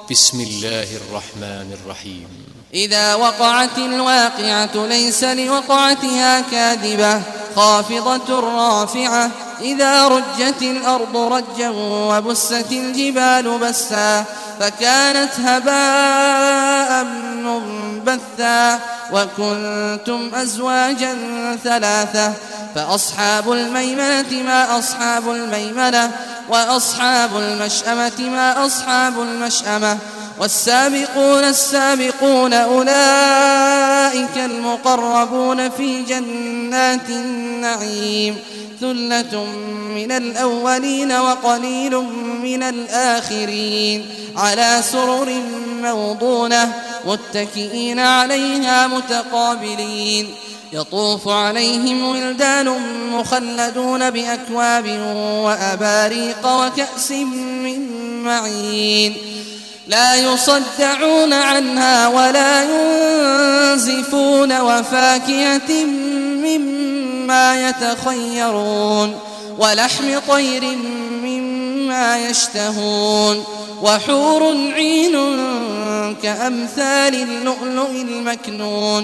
بسم الله الرحمن الرحيم. إذا وقعت الواقعة ليس لوقعتها كاذبة خافضة رافعة إذا رجت الأرض رجا وبست الجبال بسا فكانت هباء منبثا وكنتم أزواجا ثلاثة فأصحاب الميمنة ما أصحاب الميمنة وأصحاب المشأمة ما أصحاب المشأمة والسابقون السابقون أولئك المقربون في جنات النعيم ثلة من الأولين وقليل من الآخرين على سرر موضونة متكئين عليها متقابلين يطوف عليهم ولدان مخلدون بأكواب وأباريق وكأس من معين لا يصدعون عنها ولا ينزفون وفاكهة مما يتخيرون ولحم طير مما يشتهون وحور عين كأمثال اللؤلؤ المكنون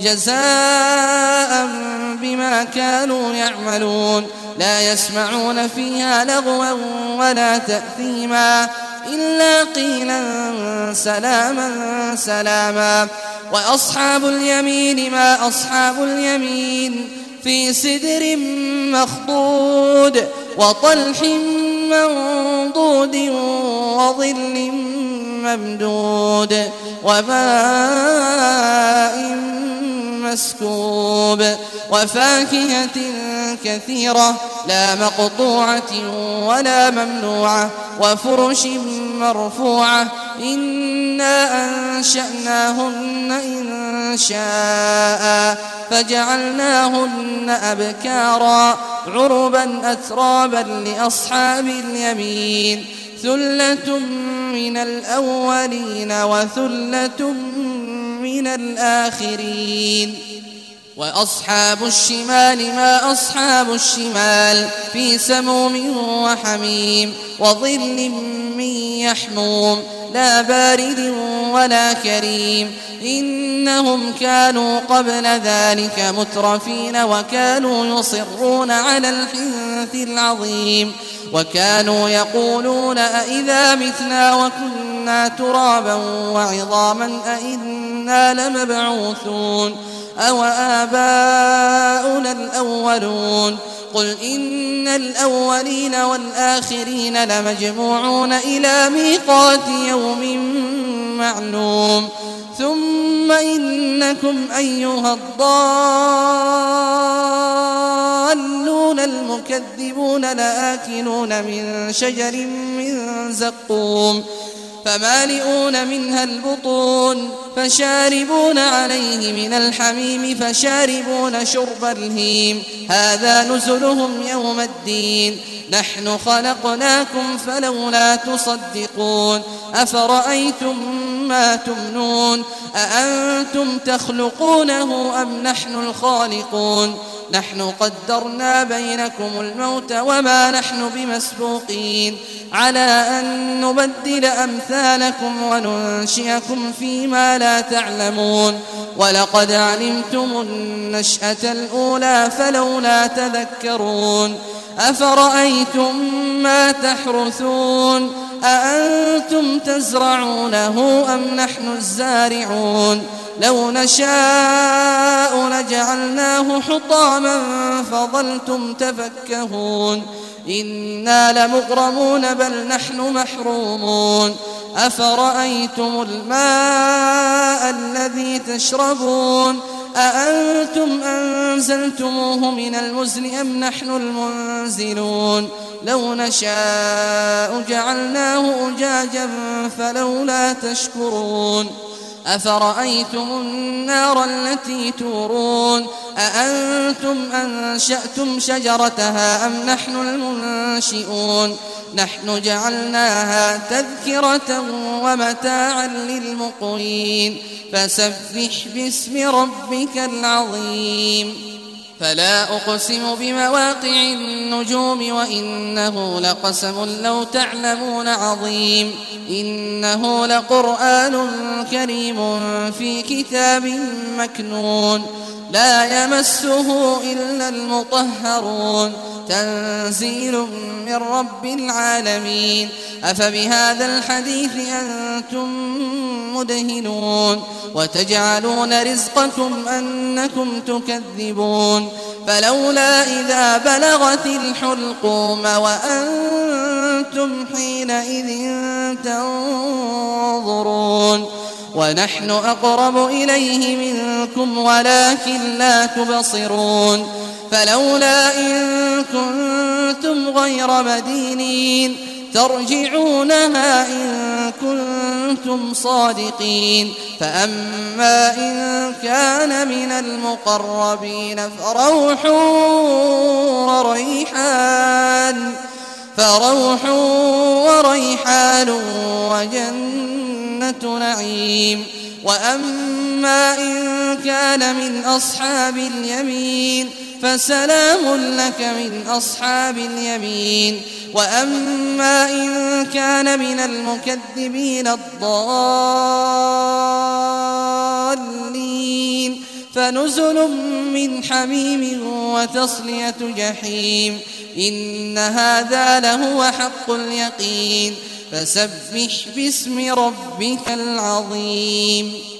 جزاء بما كانوا يعملون لا يسمعون فيها لغوا ولا تأثيما إلا قيلا سلاما سلاما وأصحاب اليمين ما أصحاب اليمين في سدر مخضود وطلح منضود وظل ممدود وماء مسكوب وفاكهة كثيرة لا مقطوعة ولا ممنوعة وفرش مرفوعة إنا أنشأناهن إن شاء فجعلناهن أبكارا عربا أترابا لأصحاب اليمين ثلة من الأولين وثلة من الآخرين وأصحاب الشمال ما أصحاب الشمال في سموم وحميم وظل من يحموم لا بارد ولا كريم إنهم كانوا قبل ذلك مترفين وكانوا يصرون على الحنث العظيم وكانوا يقولون أئذا متنا وكنا ترابا وعظاما أئنا لمبعوثون أو آباؤنا الأولون قل إن الأولين والآخرين لمجموعون إلى ميقات يوم معلوم ثم إنكم أيها الضالون المكذبون لآكلون من شجر من زقوم فمالئون منها البطون فشاربون عليه من الحميم فشاربون شرب الهيم هذا نزلهم يوم الدين نحن خلقناكم فلولا تصدقون أفرأيتم ما تمنون أأنتم تخلقونه أم نحن الخالقون نحن قدرنا بينكم الموت وما نحن بمسبوقين على أن نبدل أمثالكم وننشئكم فيما لا تعلمون ولقد علمتم النشأة الأولى فلولا تذكرون أفرأيتم ما تحرثون أأنتم تزرعونه أم نحن الزارعون لو نشاء لجعلناه حطاما فظلتم تفكهون إنا لمغرمون بل نحن محرومون أفرأيتم الماء الذي تشربون أأنتم أنزلتموه من المزن أم نحن المنزلون لو نشاء جعلناه أجاجا فلولا تشكرون أفرأيتم النار التي تورون أأنتم أنشأتم شجرتها أم نحن المنشئون نحن جعلناها تذكرة ومتاعا للمقوين فسبح باسم ربك العظيم فلا أقسم بمواقع النجوم وإنه لقسم لو تعلمون عظيم إنه لقرآن كريم في كتاب مكنون لا يمسه إلا المطهرون تنزيل من رب العالمين أفبهذا الحديث أنتم مدهنون وتجعلون رزقكم أنكم تكذبون فلولا إذا بلغت الحلقوم وأنتم حينئذ تنظرون ونحن أقرب إليه منكم ولكن لا تبصرون فلولا إن كنتم غير مدينين ترجعونها إن كنتم صادقين فأما إن كان من المقربين فروح وريحان وجنة نعيم وأما إن كان من أصحاب اليمين فسلام لك من أصحاب اليمين وأما إن كان من المكذبين الضالين فنزل من حميم وتصلية جحيم إن هذا لهو حق اليقين فسبح باسم ربك العظيم.